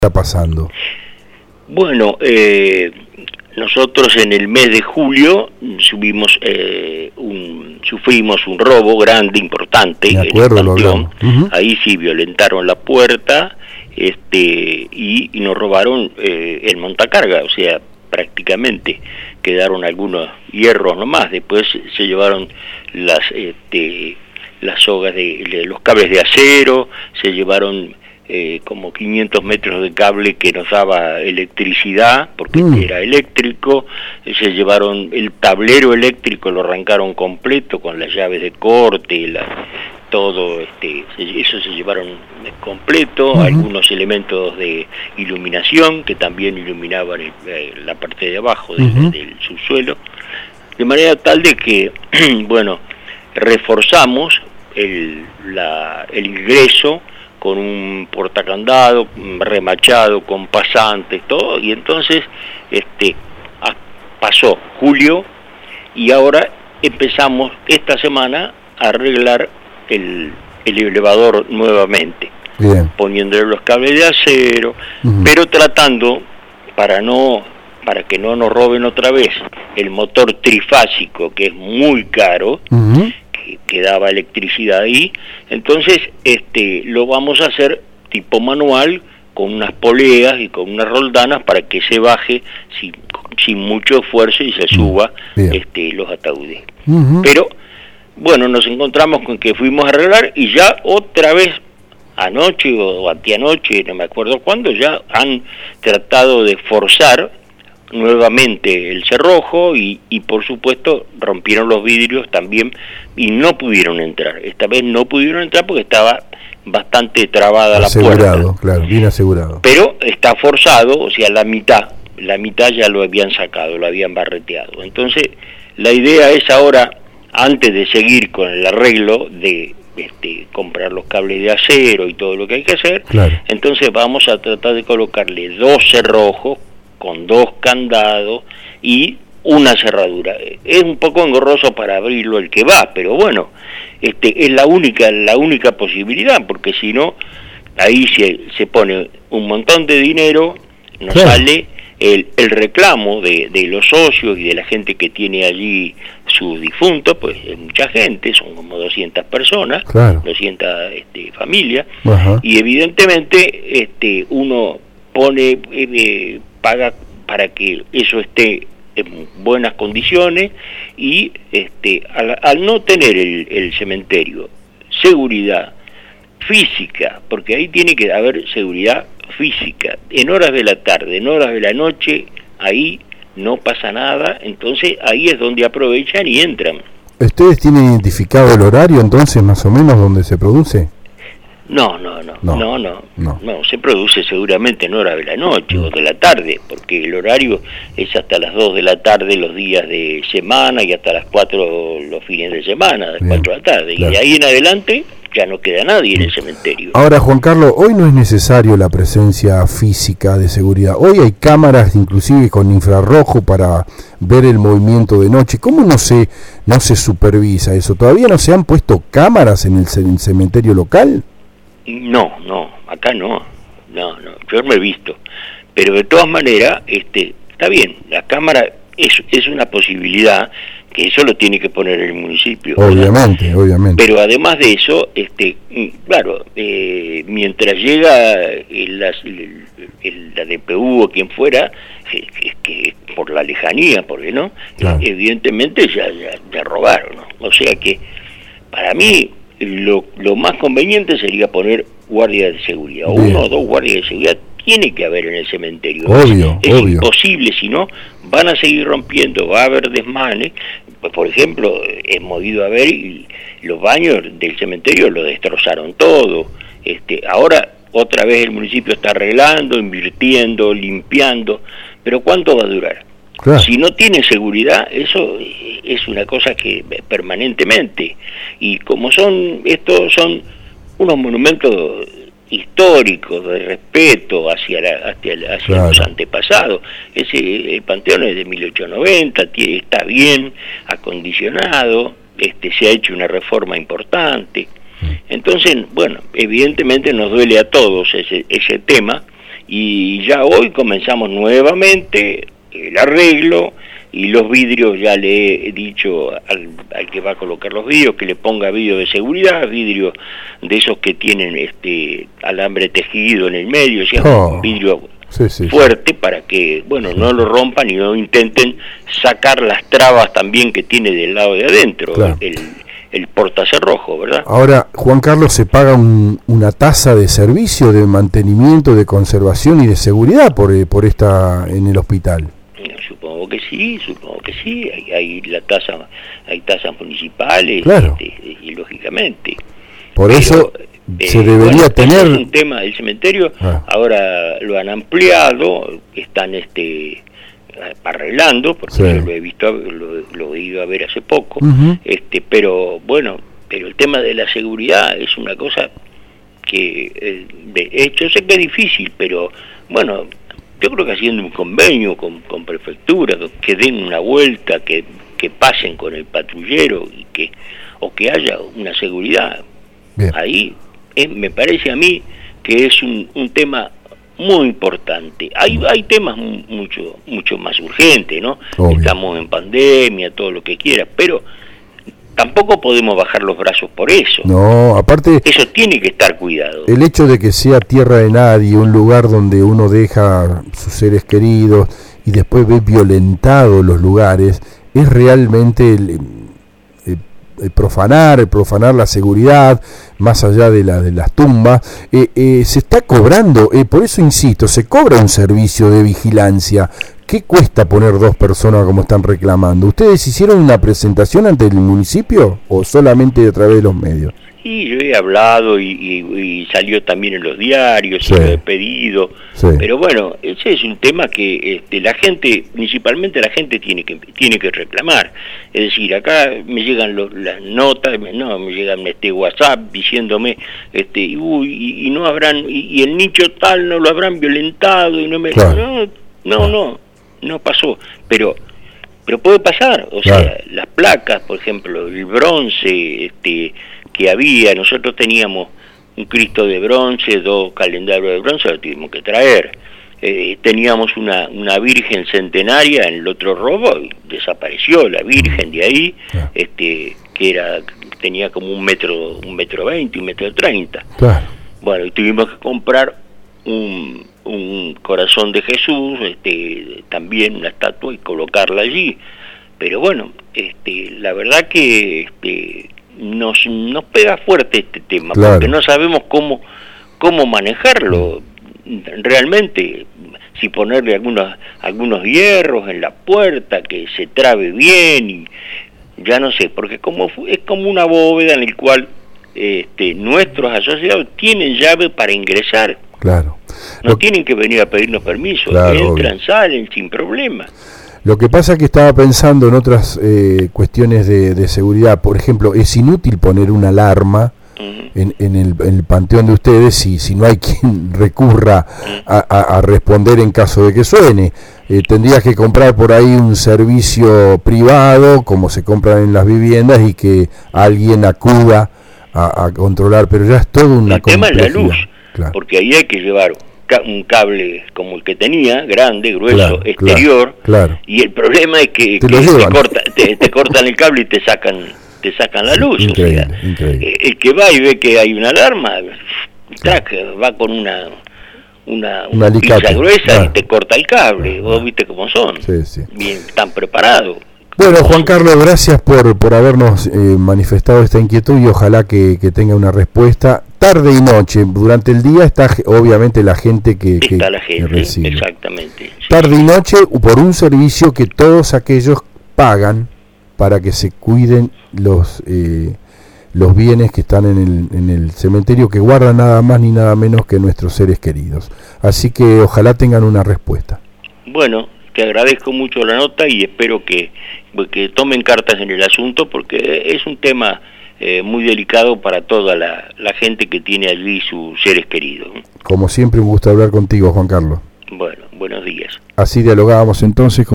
está pasando? Bueno, nosotros en el mes de julio sufrimos un robo grande, importante, de acuerdo, en el Panteón. Uh-huh. Ahí sí violentaron la puerta y nos robaron el montacarga, o sea, prácticamente quedaron algunos hierros nomás. Después se llevaron las sogas de los cables de acero, se llevaron como 500 metros de cable que nos daba electricidad, porque era eléctrico. Se llevaron el tablero eléctrico, lo arrancaron completo con las llaves de corte, todo eso se llevaron completo. Uh-huh. Algunos elementos de iluminación que también iluminaban la parte de abajo del subsuelo, de manera tal de que bueno, reforzamos el ingreso con un portacandado remachado con pasantes, todo, y entonces pasó julio y ahora empezamos esta semana a arreglar el elevador nuevamente. Bien. Poniéndole los cables de acero, uh-huh, pero tratando para que no nos roben otra vez el motor trifásico, que es muy caro, uh-huh, que daba electricidad ahí. Entonces lo vamos a hacer tipo manual, con unas poleas y con unas roldanas para que se baje sin mucho esfuerzo y se suba los ataúdes. Uh-huh. Pero bueno, nos encontramos con que fuimos a arreglar y ya otra vez anoche o anteanoche, no me acuerdo cuándo, ya han tratado de forzar nuevamente el cerrojo y por supuesto rompieron los vidrios también y no pudieron entrar. Esta vez no pudieron entrar porque estaba bastante trabada la puerta. Claro, bien asegurado. Pero está forzado, o sea, la mitad ya lo habían sacado, lo habían barreteado. Entonces, la idea es ahora, antes de seguir con el arreglo de comprar los cables de acero y todo lo que hay que hacer, claro, entonces vamos a tratar de colocarle 2 cerrojos con 2 candados y una cerradura. Es un poco engorroso para abrirlo el que va, pero bueno, es la única posibilidad, porque si no, ahí se pone un montón de dinero, nos sale el reclamo de los socios y de la gente que tiene allí sus difuntos, pues es mucha gente, son como 200 personas, 200 familias, uh-huh, y evidentemente uno pone paga para que eso esté en buenas condiciones y al no tener el cementerio seguridad física, porque ahí tiene que haber seguridad física, en horas de la tarde, en horas de la noche, ahí no pasa nada, entonces ahí es donde aprovechan y entran. ¿Ustedes tienen identificado el horario entonces más o menos donde se produce? No, se produce seguramente en horas de la noche o de la tarde, porque el horario es hasta las 2 de la tarde los días de semana y hasta las 4 los fines de semana, de 4 de la tarde, claro, y de ahí en adelante ya no queda nadie en el cementerio. Ahora, Juan Carlos, hoy no es necesario la presencia física de seguridad. Hoy hay cámaras inclusive con infrarrojo para ver el movimiento de noche. ¿Cómo no se supervisa eso? ¿Todavía no se han puesto cámaras en el cementerio local? No, acá no, yo no he visto, pero de todas maneras, está bien, la cámara es una posibilidad, que eso lo tiene que poner el municipio. Obviamente. Pero además de eso, claro, mientras llega la DPU o quien fuera, que por la lejanía, porque no, claro, evidentemente ya robaron, ¿no? O sea que, para mí, lo más conveniente sería poner guardias de seguridad, o 1 o 2 guardias de seguridad tiene que haber en el cementerio. Obvio. Imposible, si no, van a seguir rompiendo, va a haber desmanes. Pues, por ejemplo, hemos ido a ver y los baños del cementerio lo destrozaron todo. Ahora otra vez el municipio está arreglando, invirtiendo, limpiando, pero ¿cuánto va a durar? Claro. Si no tiene seguridad, eso es una cosa que permanentemente, y como estos son unos monumentos históricos de respeto hacia claro, los antepasados. El Panteón es de 1890, está bien acondicionado, se ha hecho una reforma importante. Entonces, bueno, evidentemente nos duele a todos ese tema, y ya hoy comenzamos nuevamente el arreglo, y los vidrios, ya le he dicho al que va a colocar los vidrios que le ponga vidrio de seguridad, vidrios de esos que tienen alambre tejido en el medio, o sea, un vidrio fuerte para que, bueno, no lo rompan y no intenten sacar las trabas también que tiene del lado de adentro, claro, el portacerrojo, ¿verdad? Ahora, Juan Carlos, ¿se paga una tasa de servicio, de mantenimiento, de conservación y de seguridad por esta en el hospital? Supongo que sí, hay tasas municipales, claro, y lógicamente. Por eso se debería tener... Es un tema del cementerio, ahora lo han ampliado, están arreglando, porque yo lo he visto, lo he ido a ver hace poco, pero bueno, pero el tema de la seguridad es una cosa que, de hecho, sé que es difícil, pero bueno, yo creo que haciendo un convenio con prefectura, que den una vuelta, que pasen con el patrullero o que haya una seguridad. Bien. Ahí me parece a mí que es un tema muy importante. Hay temas mucho más urgentes, ¿no? Obvio. Estamos en pandemia, todo lo que quiera, pero tampoco podemos bajar los brazos por eso. No, aparte... Eso tiene que estar cuidado. El hecho de que sea tierra de nadie, un lugar donde uno deja sus seres queridos y después ve violentados los lugares, es realmente el profanar la seguridad, más allá de las tumbas. Se está cobrando, por eso insisto, se cobra un servicio de vigilancia. ¿Qué cuesta poner 2 personas como están reclamando? ¿Ustedes hicieron una presentación ante el municipio o solamente a través de los medios? Sí, yo he hablado y salió también en los diarios, y lo he pedido, pero bueno, ese es un tema que la gente, principalmente la gente, tiene que reclamar. Es decir, acá me llegan las notas, me llegan WhatsApp diciéndome, y no habrán, y el nicho tal no lo habrán violentado, y no pasó, pero puede pasar, o sea, las placas, por ejemplo, el bronce, que había, nosotros teníamos un Cristo de bronce, 2 calendarios de bronce, lo tuvimos que traer. Teníamos una Virgen centenaria en el otro robo, y desapareció la Virgen de ahí, que tenía como 1,20 m, 1,30 m. Bueno, y tuvimos que comprar un corazón de Jesús, también una estatua, y colocarla allí. Pero bueno, la verdad que nos pega fuerte este tema, porque no sabemos cómo manejarlo realmente, si ponerle algunos hierros en la puerta, que se trabe bien, y ya no sé, porque es como una bóveda en la cual nuestros asociados tienen llave para ingresar. Claro. No tienen que venir a pedirnos permiso, entran, salen sin problema. Lo que pasa es que estaba pensando en otras cuestiones de seguridad. Por ejemplo, es inútil poner una alarma en el panteón de ustedes si no hay quien recurra a responder en caso de que suene. Tendrías que comprar por ahí un servicio privado, como se compran en las viviendas, y que alguien acuda a controlar, pero ya es todo una complejidad. El tema es la luz, porque ahí hay que llevar un cable como el que tenía, grande, grueso, exterior, y el problema es que te cortan el cable y te sacan la luz. Increíble, o sea, increíble. El que va y ve que hay una alarma, va con una pinza gruesa y te corta el cable. Vos viste cómo son, bien, están preparados. Bueno, Juan Carlos, gracias por habernos manifestado esta inquietud, y ojalá que tenga una respuesta. Tarde y noche, durante el día está obviamente la gente que recibe. Exactamente. Sí. Tarde y noche, por un servicio que todos aquellos pagan para que se cuiden los bienes que están en el cementerio, que guardan nada más ni nada menos que nuestros seres queridos. Así que ojalá tengan una respuesta. Bueno, te agradezco mucho la nota y espero que tomen cartas en el asunto, porque es un tema muy delicado para toda la gente que tiene allí sus seres queridos. Como siempre, un gusto hablar contigo, Juan Carlos. Bueno, buenos días. Así dialogábamos entonces con